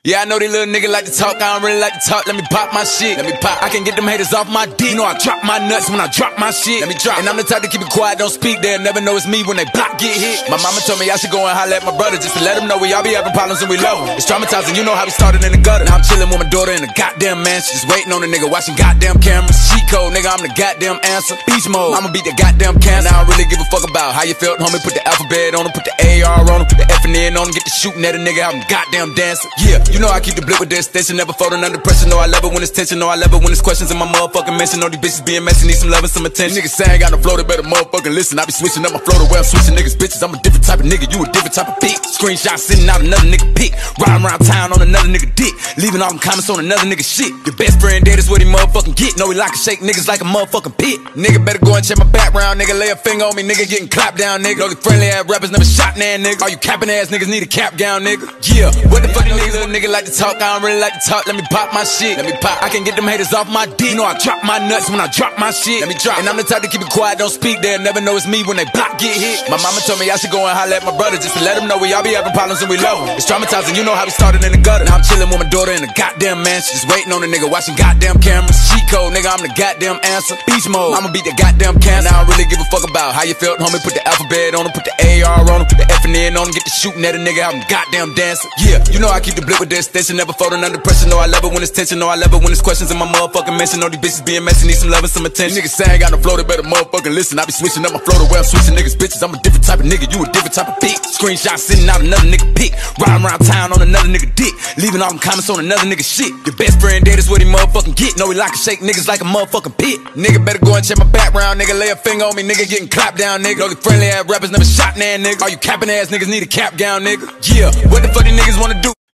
Yeah, I know these little niggas like to talk, I don't really like to talk, let me pop my shit. I can get them haters off my dick. You know I drop my nuts when I drop my shit. And I'm the type to keep it quiet, don't speak, they'll never know it's me when they block get hit. My mama told me I should go and holler at my brother just to let him know we all be having problems and we love him. It's traumatizing, you know how we started in the gutter. Now I'm chilling with my daughter in the goddamn mansion, just waiting on a nigga watching goddamn cameras. Cheat code, nigga, I'm the goddamn answer. Beast mode, I'ma beat the goddamn cancer. I don't really give a fuck about how you felt, homie. Put the alphabet on him, put the AR on him, put the F and N on him, get the shooting at a nigga, I'm goddamn dancing. Yeah, you know I keep the blip with the extension, never folding under pressure. No, I love it when it's tension, no, I love it when it's questions in my motherfucking mention. All these bitches being messy, need some love and some attention. Niggas say I ain't got no flow, they better motherfucking listen. I be switching up my flow the way I'm switching niggas bitches. I'm a different type of nigga, you a different type of bitch. Screenshot sitting out another nigga pic, riding around town on another nigga dick, leaving all them comments on another nigga shit. Your best friend dead is what he motherfucking get. No, he like to shake niggas like a motherfucking pit. Nigga better go and check my background, nigga. Lay a finger on me, nigga, getting clapped down, nigga. All these friendly ass rappers never shot nan, nigga. All you capping ass niggas need a cap gown, nigga. Yeah, what the fuck you niggas little nigga like to talk, I don't really like to talk, let me pop my shit. I can get them haters off my dick. You know I drop my nuts when I drop my shit. And I'm the type to keep it quiet, don't speak, they'll never know it's me when they block get hit. My mama told me I should go and holler at my brother just to let him know we all be having problems and we love him. It's traumatizing, you know how we started in the gutter. Now I'm chilling with my daughter in the goddamn mansion, just waiting on a nigga watching goddamn cameras. Cheat code, nigga, I'm the goddamn answer. Beast mode, I'ma beat the goddamn cancer. I don't really give a fuck about how you felt, homie. Put the alphabet on him, put the AR on him, put the F and N on him, get the shooting at a nigga, I'm goddamn dancing. Yeah, you know I keep the blip with the extension, never folding under pressure. No, I love it when it's tension, no, I love it when it's questions in my motherfucking mention. All these bitches being messy, need some love and some attention. Niggas say I ain't got no flow, they better motherfucking listen. I be switching up my flow the way I'm switching niggas bitches. I'm a different type of nigga, you a different type of bitch. Screenshot sitting out another nigga pic, riding around town on another nigga dick, leaving all them comments on another nigga shit. Your best friend dead is what he motherfucking get. No, he like to shake niggas like a motherfucking pit. Nigga better go and check my background, nigga. Lay a finger on me, nigga, getting clapped down, nigga. All these friendly ass rappers never shot nan, nigga. All you capping ass niggas need a cap gown, nigga. Yeah, what the fuck these niggas wanna do?